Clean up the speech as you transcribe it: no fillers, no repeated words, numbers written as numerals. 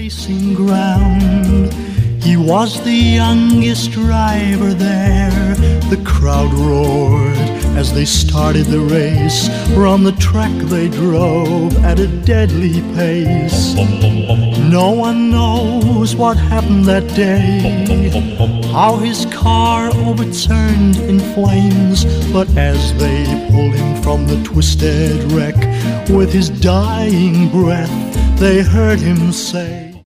racing ground. He was the youngest driver there. The crowd roared as they started the race. From the track they drove at a deadly pace. No one knows what happened that day, how his car overturned in flames. But as they pulled him from the twisted wreck, with his dying breath they heard him say,